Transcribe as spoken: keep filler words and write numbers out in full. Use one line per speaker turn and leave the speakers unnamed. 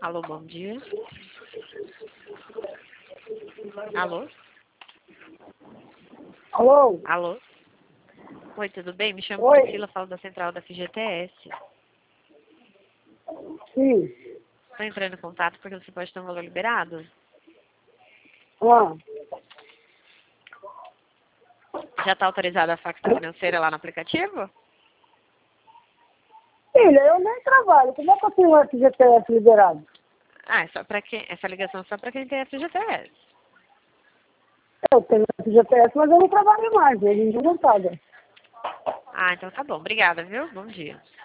Alô, bom dia. Alô?
Alô?
Alô? Oi, tudo bem? Me chamo
Oi.
Priscila, falo da central da F G T S.
Sim.
Estou entrando em contato porque você pode ter um valor liberado.
Ah.
Já está autorizada a facção financeira lá no aplicativo?
Filha, eu nem trabalho. Como é que eu tenho o F G T S liberado?
Ah, é só para quem... Essa ligação é só para quem tem F G T S.
Eu tenho F G T S, mas eu não trabalho mais. Ele não paga.
Ah, então tá bom. Obrigada, viu? Bom dia.